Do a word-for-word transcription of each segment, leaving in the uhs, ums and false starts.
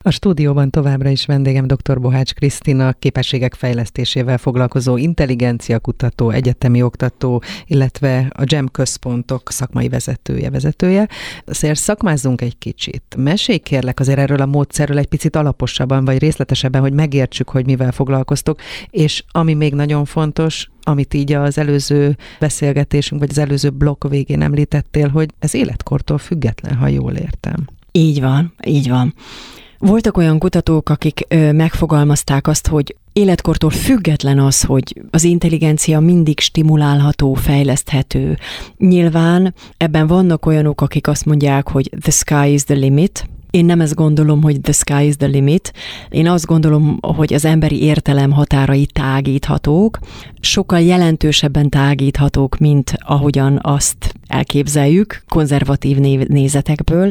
A stúdióban továbbra is vendégem dr. Bohács Krisztina, képességek fejlesztésével foglalkozó intelligenciakutató, egyetemi oktató, illetve a GEM központok szakmai vezetője, vezetője. Azért szakmázzunk egy kicsit. Mesélj kérlek azért erről a módszerről egy picit alaposabban, vagy részletesebben, hogy megértsük, hogy mivel foglalkoztok, és ami még nagyon fontos, amit így az előző beszélgetésünk, vagy az előző blokk végén említettél, hogy ez életkortól független, ha jól értem. Így van, így van. Voltak olyan kutatók, akik ö, megfogalmazták azt, hogy életkortól független az, hogy az intelligencia mindig stimulálható, fejleszthető. Nyilván ebben vannak olyanok, akik azt mondják, hogy the sky is the limit. Én nem ezt gondolom, hogy the sky is the limit. Én azt gondolom, hogy az emberi értelem határai tágíthatók, sokkal jelentősebben tágíthatók, mint ahogyan azt elképzeljük, konzervatív nézetekből.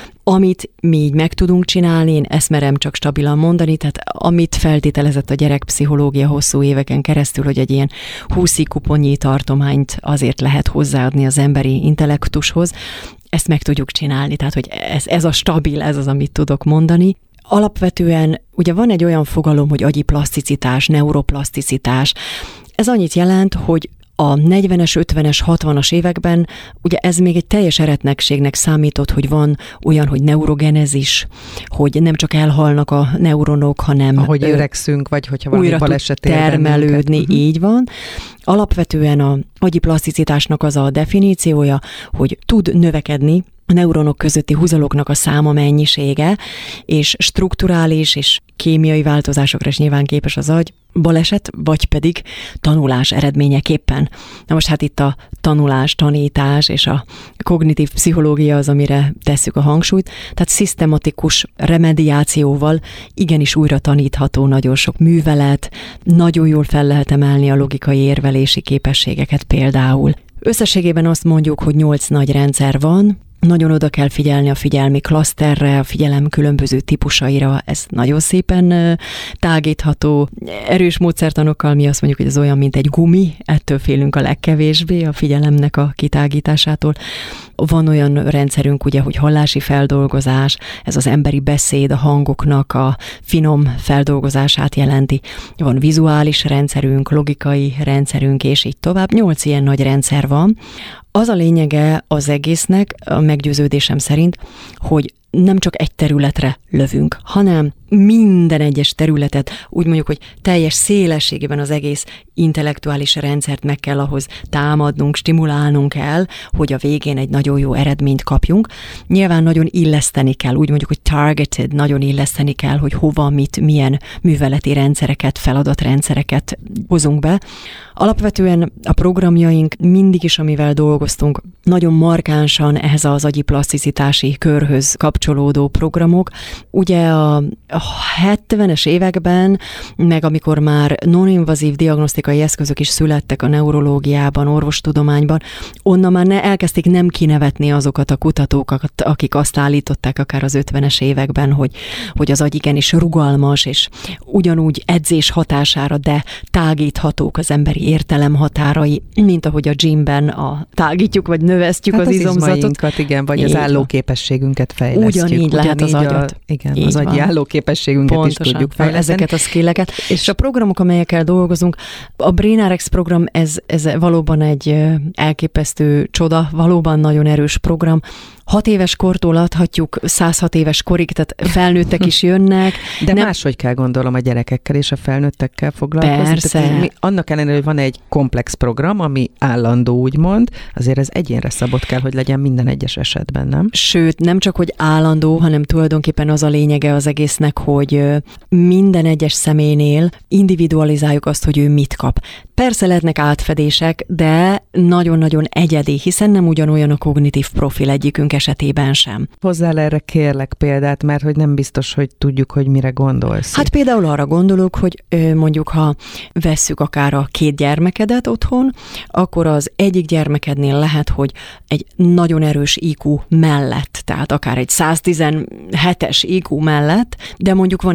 Amit mi így meg tudunk csinálni, én ezt merem csak stabilan mondani, tehát amit feltételezett a gyerekpszichológia hosszú éveken keresztül, hogy egy ilyen húsz i kuponnyi tartományt azért lehet hozzáadni az emberi intellektushoz, ezt meg tudjuk csinálni, tehát hogy ez, ez a stabil, ez az, amit tudok mondani. Alapvetően ugye van egy olyan fogalom, hogy agyi plaszticitás, neuroplaszticitás. Ez annyit jelent, hogy a negyvenes, ötvenes, hatvanas években ugye ez még egy teljes eretnekségnek számított, hogy van olyan, hogy neurogenezis, hogy nem csak elhalnak a neuronok, hanem ahogy öregszünk, vagy hogyha valami baleset ér termelődni, uh-huh. Így van. Alapvetően a agyi plaszticitásnak az a definíciója, hogy tud növekedni a neuronok közötti húzaloknak a száma, mennyisége, és strukturális és kémiai változásokra is nyilván képes az agy, baleset, vagy pedig tanulás eredményeképpen. Na most hát itt a tanulás, tanítás és a kognitív pszichológia az, amire tesszük a hangsúlyt, tehát szisztematikus remediációval igenis újra tanítható nagyon sok művelet, nagyon jól fel lehet emelni a logikai érvelési képességeket például. Összességében azt mondjuk, hogy nyolc nagy rendszer van, nagyon oda kell figyelni a figyelmi klaszterre, a figyelem különböző típusaira, ez nagyon szépen tágítható. Erős módszertanokkal mi azt mondjuk, hogy ez olyan, mint egy gumi, ettől félünk a legkevésbé a figyelemnek a kitágításától. Van olyan rendszerünk, ugye, hogy hallási feldolgozás, ez az emberi beszéd, a hangoknak a finom feldolgozását jelenti. Van vizuális rendszerünk, logikai rendszerünk, és így tovább. Nyolc ilyen nagy rendszer van. Az a lényege az egésznek, a meggyőződésem szerint, hogy nem csak egy területre lövünk, hanem minden egyes területet, úgy mondjuk, hogy teljes szélességében az egész intellektuális rendszert meg kell ahhoz támadnunk, stimulálnunk kell, hogy a végén egy nagyon jó eredményt kapjunk. Nyilván nagyon illeszteni kell, úgy mondjuk, hogy targeted, nagyon illeszteni kell, hogy hova, mit, milyen műveleti rendszereket, feladatrendszereket hozunk be. Alapvetően a programjaink mindig is, amivel dolgoztunk, nagyon markánsan ehhez az agyi plaszticitási körhöz kapcsolódó programok. Ugye a hetvenes években, meg amikor már non-invazív diagnosztikai eszközök is születtek a neurológiában, orvostudományban, onnan már ne, elkezdték nem kinevetni azokat a kutatókat, akik azt állították akár az ötvenes években, hogy, hogy az agy igenis rugalmas, és ugyanúgy edzés hatására, de tágíthatók az emberi értelem határai, mint ahogy a gymben a tágítjuk, vagy növesztjük hát az, az izomzatot. Igen, vagy az állóképességünket fejlesztjük. Ugyanígy lehet az agyat. A, igen, így az agyi állóképességünket pontosan is tudjuk fejleszteni. Ezeket a skilleket. És a programok, amelyekkel dolgozunk, a BrainRx program, ez, ez valóban egy elképesztő csoda, valóban nagyon erős program. Hat éves kortól adhatjuk száz hat éves korig, tehát felnőttek is jönnek. De nem... máshogy kell gondolom a gyerekekkel és a felnőttekkel foglalkozni. Persze. Mi, annak ellenére, hogy van egy komplex program, ami állandó, úgymond, azért ez egyénre szabott kell, hogy legyen minden egyes esetben, nem? Sőt, nem csak, hogy állandó, hanem tulajdonképpen az a lényege az egésznek, hogy minden egyes személynél individualizáljuk azt, hogy ő mit kap. Persze lehetnek átfedések, de nagyon-nagyon egyedi, hiszen nem ugyanolyan a kognitív profil egyikünk esetében sem. Hozzá erre kérlek példát, mert hogy nem biztos, hogy tudjuk, hogy mire gondolsz. Hát például arra gondolok, hogy mondjuk, ha vesszük akár a két gyermekedet otthon, akkor az egyik gyermekednél lehet, hogy egy nagyon erős í kú mellett, tehát akár egy száz tizenhetes í kú mellett, de mondjuk van egy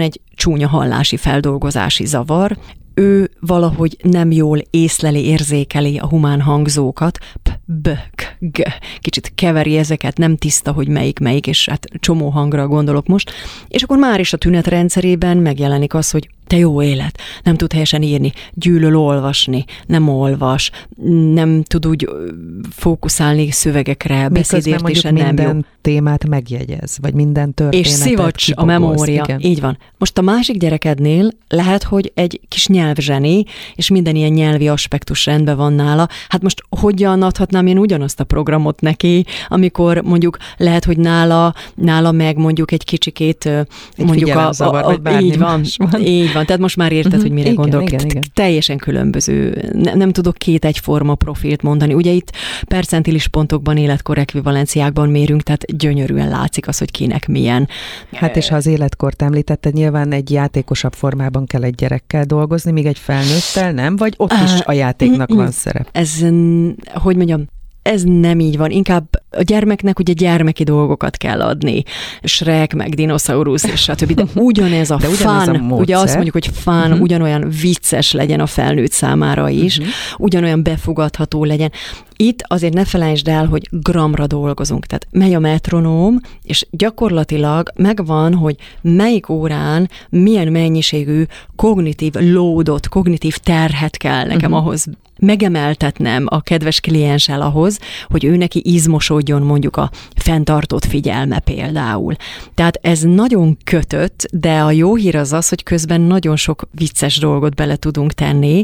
csúnya hallási feldolgozási zavar, ő valahogy nem jól észleli, érzékeli a humán hangzókat, p, b, k, g, kicsit keveri ezeket, nem tiszta, hogy melyik melyik, és hát csomó hangra gondolok most, és akkor már is a tünetrendszerében megjelenik az, hogy te jó élet, nem tud helyesen írni, gyűlöl olvasni, nem olvas, nem tud úgy fókuszálni szövegekre, beszédértése nem minden jó. témát megjegyez, vagy minden történetet És szivacs kibogoz, a memória. igen. Így van. Most a másik gyerekednél lehet, hogy egy kis nyelvzseni, és minden ilyen nyelvi aspektus rendben van nála. Hát most hogyan adhatnám én ugyanazt a programot neki, amikor mondjuk lehet, hogy nála, nála meg mondjuk egy kicsikét egy mondjuk a, a, a, a, a így van, van. Így van, tehát most már érted, uh-huh. hogy mire igen, gondolok. igen, igen. Teljesen különböző. Ne, nem tudok két egyforma profilt mondani. Ugye itt percentilis pontokban, életkor ekvivalenciákban mérünk, tehát gyönyörűen látszik az, hogy kinek milyen. Hát és ha az életkort említetted, nyilván egy játékosabb formában kell egy gyerekkel dolgozni, míg egy felnőttel nem, vagy ott is a játéknak van szerep? Ez, hogy mondjam, ez nem így van. Inkább a gyermeknek ugye gyermeki dolgokat kell adni. Shrek, meg dinoszaurusz, és stb. De ugyanez a De fun, a ugye azt mondjuk, hogy fun, uh-huh. ugyanolyan vicces legyen a felnőtt számára is, uh-huh. ugyanolyan befogadható legyen. Itt azért ne felejtsd el, hogy gramra dolgozunk. Tehát megy a metronóm, és gyakorlatilag megvan, hogy melyik órán milyen mennyiségű kognitív loadot, kognitív terhet kell nekem uh-huh. ahhoz megemeltetnem a kedves klienssel ahhoz, hogy ő neki izmosodjon mondjuk a fenntartott figyelme például. Tehát ez nagyon kötött, de a jó hír az az, hogy közben nagyon sok vicces dolgot bele tudunk tenni,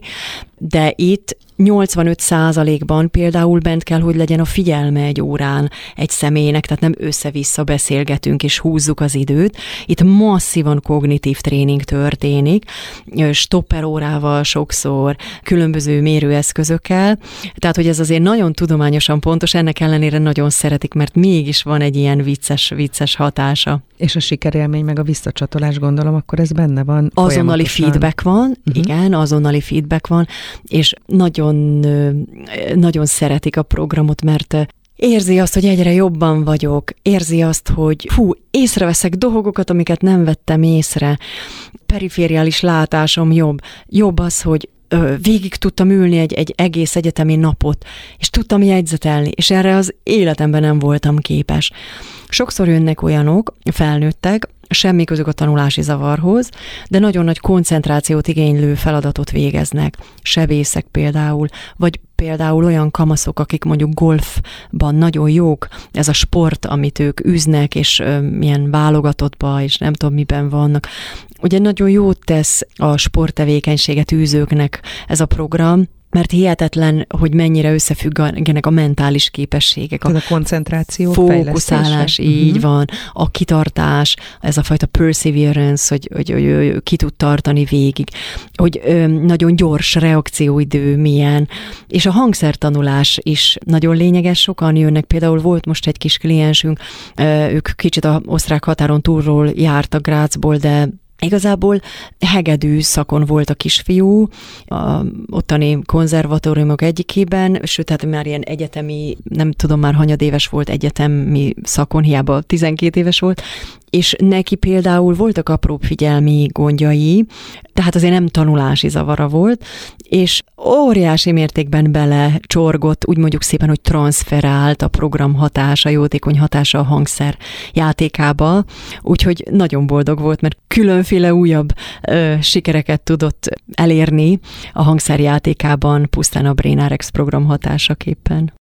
de itt nyolcvanöt százalékban például bent kell, hogy legyen a figyelme egy órán egy személynek, tehát nem össze-vissza beszélgetünk és húzzuk az időt. Itt masszívan kognitív tréning történik, stopper órával sokszor, különböző mérőeszközökkel, tehát hogy ez azért nagyon tudományosan pontos, ennek ellenére nagyon szeretik, mert mégis van egy ilyen vicces, vicces hatása. És a sikerélmény meg a visszacsatolás, gondolom, akkor ez benne van. Azonnali feedback van, uh-huh. igen, azonnali feedback van, és nagyon, nagyon szeretik a programot, mert érzi azt, hogy egyre jobban vagyok, érzi azt, hogy hú, észreveszek dolgokat, amiket nem vettem észre, perifériális látásom jobb, jobb az, hogy végig tudtam ülni egy, egy egész egyetemi napot, és tudtam jegyzetelni, és erre az életemben nem voltam képes. Sokszor jönnek olyanok, felnőttek, semmi közük a tanulási zavarhoz, de nagyon nagy koncentrációt igénylő feladatot végeznek. Sebészek például, vagy például olyan kamaszok, akik mondjuk golfban nagyon jók, ez a sport, amit ők üznek, és ö, milyen válogatottba, és nem tudom miben vannak. Ugye nagyon jót tesz a sporttevékenységet űzőknek ez a program, mert hihetetlen, hogy mennyire összefüggenek a mentális képességek. A, a koncentráció, fókuszálás, így uh-huh. van, a kitartás, ez a fajta perseverance, hogy, hogy, hogy, hogy ki tud tartani végig, hogy ö, nagyon gyors reakcióidő milyen, és a hangszertanulás is nagyon lényeges, sokan jönnek, például volt most egy kis kliensünk, ö, ők kicsit a osztrák határon túlról jártak Grazból, de igazából hegedű szakon volt a kisfiú, a ottani konzervatóriumok egyikében, sőt, hát már ilyen egyetemi, nem tudom már hanyadéves volt egyetemi szakon, hiába tizenkét éves volt, és neki például voltak apróbb figyelmi gondjai, tehát azért nem tanulási zavara volt, és óriási mértékben bele csorgott, úgy mondjuk szépen, hogy transferált a program hatása, jótékony hatása a hangszer játékába, úgyhogy nagyon boldog volt, mert különféle újabb ö, sikereket tudott elérni a hangszerjátékában, pusztán a BrainRx program hatásaképpen.